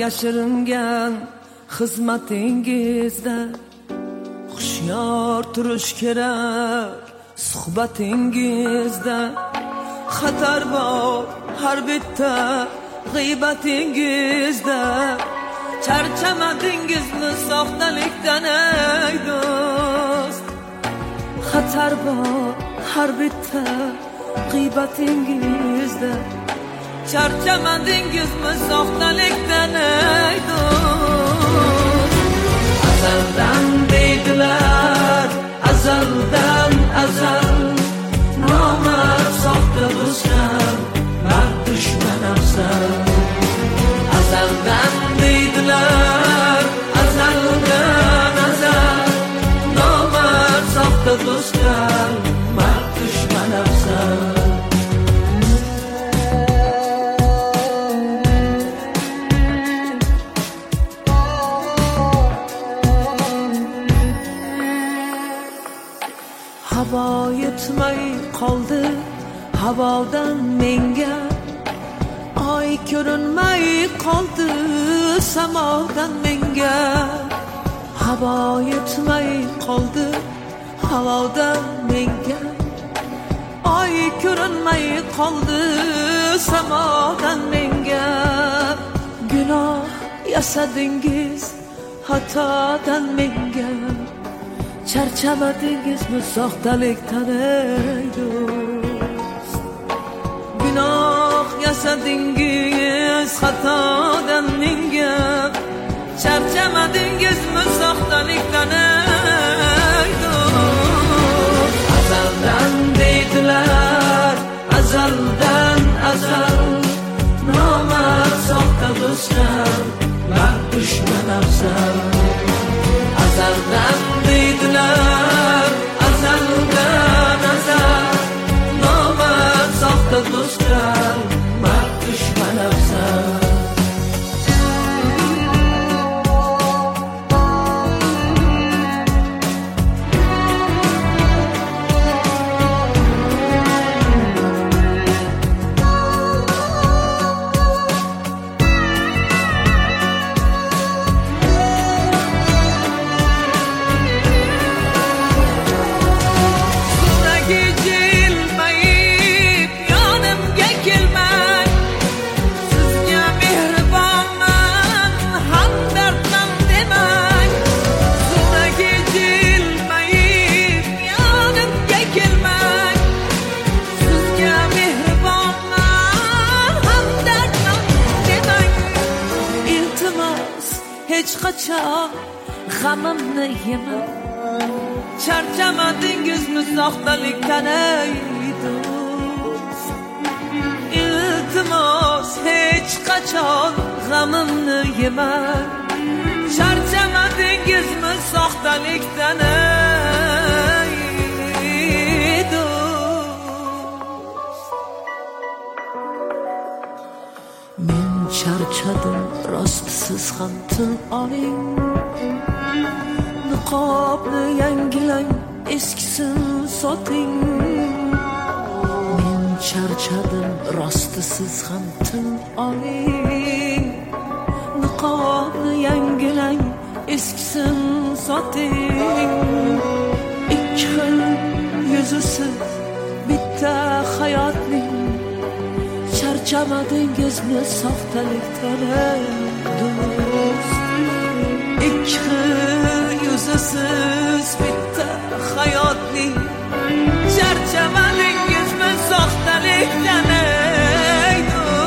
yashiringan xizmatingizda hushyor turish kerak. Suhbatingizda xatar bor har bitta g'iybatingizda. Charchamadingizmi soxtalikdan ey do'st? Xatar bor har bitta g'iybatingizda. Charchamadingizmi soxtalikdan ey do'st? Azaldan deydilar, azaldan azal, nomard soxta do'stlar, mard dushman afzal. Azaldan deydilar, azaldan azal, nomard soxta do'stlar, mard dushman afzal. Havo yetmay qoldi havodan menga, oy ko'rinmay qoldi samodan menga. Havo yetmay qoldi havodan menga, oy ko'rinmay qoldi samodan menga. Gunoh yasadingiz xatodan menga. Charchamadingizmi soxtalikdan ey do'st? Gunoh yasadingiz xatodan menga. Charchamadingizmi soxtalikdan ey do'st? Azaldan deydilar, azaldan azal, nomard soxta do'stlar, mard dushman afzal. Azaldan deydilar, azaldan azal, nomard soxta do'stlar, mard dushman afzal. Hech qachon g'amimni yemang. Charchamadingizmi soxtalikdan ey do'st? Iltimos hech qachon g'amimni yemang. Charchamadingizmi soxtalikdan ey do'st? Men charchadim, rost siz ham tin oling. Niqobni yangilang, eskisini soting. Men charchadim, rost siz ham tin oling. Niqobni yangilang, eskisini soting. Ikki xil yuzisiz bitta hayotning. Charchamadingizmi soxtalikdan ey do'st? Ikki xil yuzisiz bitta hayotning. Charchamadingizmi soxtalikdan ey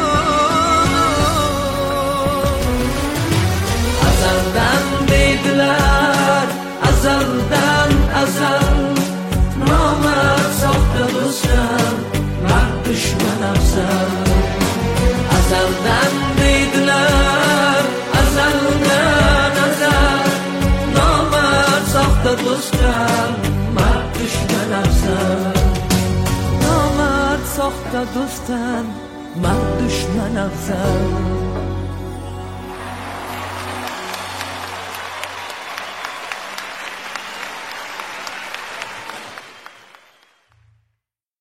do'st? Azaldan deydilar, azaldan azal, nomard soxta do'stlar, mard dushman afzal. Azaldan deydilar, azaldan azal, nomard soxta do'stlar, mard dushman afzal. Nomard soxta do'stlar, mard dushman afzal.